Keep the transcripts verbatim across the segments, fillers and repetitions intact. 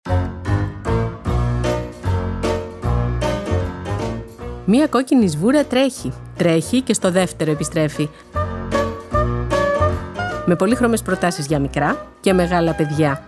Μία κόκκινη σβούρα τρέχει. Τρέχει και στο δεύτερο επιστρέφει. Με πολύχρωμες προτάσεις για μικρά και μεγάλα παιδιά.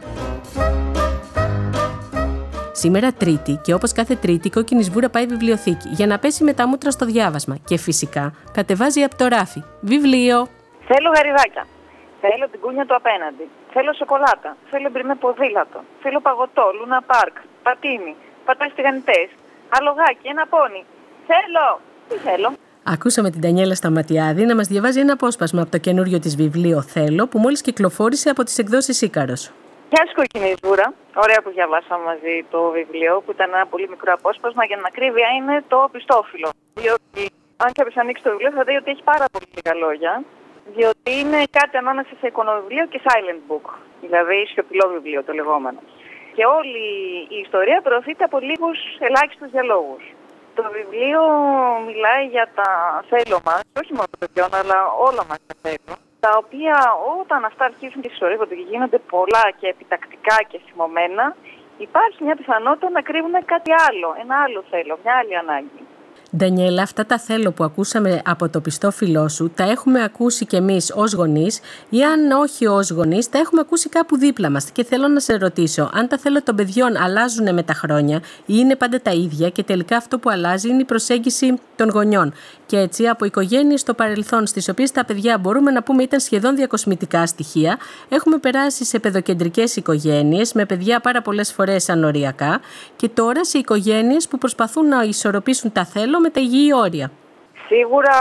Σήμερα Τρίτη και όπως κάθε Τρίτη η κόκκινη σβούρα πάει βιβλιοθήκη για να πέσει με τα μούτρα στο διάβασμα και φυσικά κατεβάζει από το ράφι βιβλίο. Θέλω γαριδάκια. Θέλω την κούνια του απέναντι. Θέλω σοκολάτα. Θέλω μπριμέ ποδήλατο. Θέλω παγωτό, λούνα πάρκ, πατίνι, πατάς τηγανιτές, αλογάκι, ένα πόνι. Θέλω! Τι θέλω? Ακούσαμε την Ντανιέλα Σταματιάδη να μας διαβάζει ένα απόσπασμα από το καινούριο της βιβλίο Θέλω, που μόλις κυκλοφόρησε από τις εκδόσεις Ίκαρος. Γεια σου, κόκκινη σβούρα. Ωραία που διαβάσαμε μαζί το βιβλίο, που ήταν ένα πολύ μικρό απόσπασμα. Για την ακρίβεια είναι το πιστόφυλλο. Διότι αν κάποιος ανοίξει το βιβλίο θα δει ότι έχει πάρα πολύ λίγα λόγια. Διότι είναι κάτι ανάμεσα σε εικονοβιβλίο και silent book. Δηλαδή σιωπηλό βιβλίο το λεγόμενο. Και όλη η ιστορία προωθείται από λίγους ελάχιστους διαλόγους. Το βιβλίο μιλάει για τα θέλω μας, όχι μόνο των παιδιών, αλλά όλα μας τα θέλω, τα οποία όταν αυτά αρχίζουν και συσσωρεύονται και γίνονται πολλά και επιτακτικά και θυμωμένα, υπάρχει μια πιθανότητα να κρύβουν κάτι άλλο, ένα άλλο θέλω, μια άλλη ανάγκη. Ντανιέλα, αυτά τα θέλω που ακούσαμε από το πιστόφυλλό σου, τα έχουμε ακούσει κι εμείς ως γονείς ή αν όχι ως γονείς, τα έχουμε ακούσει κάπου δίπλα μας. Και θέλω να σε ρωτήσω, αν τα θέλω των παιδιών αλλάζουν με τα χρόνια ή είναι πάντα τα ίδια και τελικά αυτό που αλλάζει είναι η προσέγγιση των γονιών. Και έτσι από οικογένειες στο παρελθόν, στις οποίες τα παιδιά μπορούμε να πούμε ήταν σχεδόν διακοσμητικά στοιχεία, έχουμε περάσει σε παιδοκεντρικές οικογένειες με παιδιά πάρα πολλές φορές ανοριακά και τώρα σε οικογένειες που προσπαθούν να ισορροπήσουν τα θέλω με τα υγιή όρια. Σίγουρα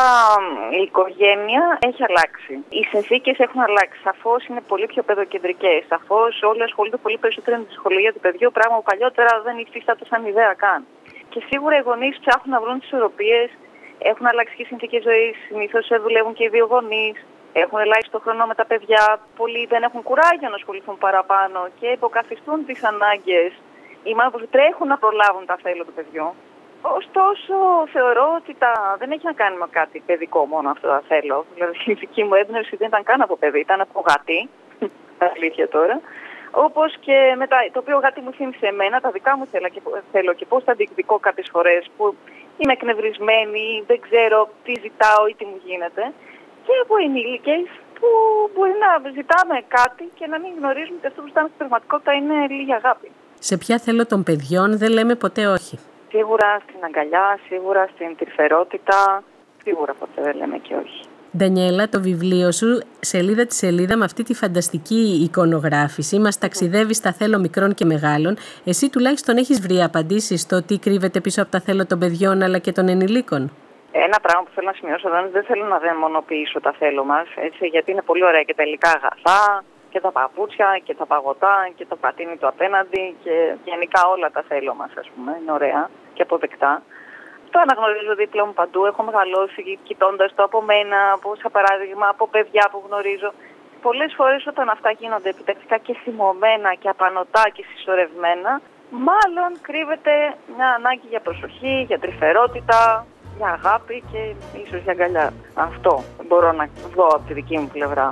η οικογένεια έχει αλλάξει. Οι συνθήκες έχουν αλλάξει. Σαφώς είναι πολύ πιο παιδοκεντρικές. Σαφώς όλοι ασχολούνται πολύ περισσότερο με τη ψυχολογία του παιδιού, πράγμα που παλιότερα δεν υφίσταται σαν ιδέα καν. Και σίγουρα οι γονείς ψάχνουν να βρουν τις ισορροπίες. Έχουν αλλάξει και οι συνθήκες ζωής. Συνήθως δουλεύουν και οι δύο γονείς. Έχουν ελάχιστο χρόνο με τα παιδιά. Πολλοί δεν έχουν κουράγιο να ασχοληθούν παραπάνω και υποκαθιστούν τις ανάγκες ή μάλλον τρέχουν να προλάβουν τα θέλω του παιδιού. Ωστόσο, θεωρώ ότι τα... δεν έχει να κάνει με κάτι παιδικό μόνο αυτό το θέλω. Δηλαδή, η δική μου έμπνευση δεν ήταν καν από παιδί, ήταν από γατί. Αλήθεια τώρα. Όπως και μετά, το οποίο γατί μου θύμισε εμένα, τα δικά μου θέλω και, θέλω και πώς τα διεκδικώ κάποιες φορές που είμαι εκνευρισμένη, δεν ξέρω τι ζητάω ή τι μου γίνεται. Και από ενήλικες που μπορεί να ζητάμε κάτι και να μην γνωρίζουμε ότι αυτό που ζητάμε στην πραγματικότητα είναι λίγη αγάπη. Σε ποια θέλω των παιδιών δεν λέμε ποτέ όχι. Σίγουρα στην αγκαλιά, σίγουρα στην τρυφερότητα, σίγουρα ποτέ δεν λέμε και όχι. Ντανιέλα, το βιβλίο σου, σελίδα τη σελίδα, με αυτή τη φανταστική εικονογράφηση, μας ταξιδεύει στα θέλω μικρών και μεγάλων. Εσύ τουλάχιστον έχεις βρει απαντήσεις στο τι κρύβεται πίσω από τα θέλω των παιδιών αλλά και των ενηλίκων? Ένα πράγμα που θέλω να σημειώσω εδώ είναι ότι δεν θέλω να δαιμονοποιήσω τα θέλω μας, έτσι, γιατί είναι πολύ ωραία και τα υλικά αγαθά, και τα παπούτσια και τα παγωτά και το πατίνι του απέναντι και γενικά όλα τα θέλω μας, ας πούμε, είναι ωραία και αποδεκτά. Το αναγνωρίζω δίπλα μου παντού, έχω μεγαλώσει κοιτώντας το από μένα, από, σαν παράδειγμα από παιδιά που γνωρίζω. Πολλές φορές όταν αυτά γίνονται επιτακτικά και θυμωμένα και απανωτά και συσσωρευμένα, μάλλον κρύβεται μια ανάγκη για προσοχή, για τρυφερότητα, για αγάπη και ίσως για αγκαλιά. Αυτό μπορώ να δω από τη δική μου πλευρά.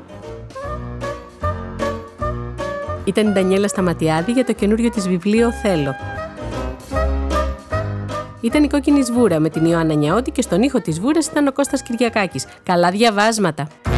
Ήταν η Ντανιέλα Σταματιάδη για το καινούριο της βιβλίο Θέλω. Ήταν η Κόκκινη Σβούρα με την Ιωάννα Νιαώτη και στον ήχο της Σβούρας ήταν ο Κώστας Κυριακάκης. Καλά διαβάσματα!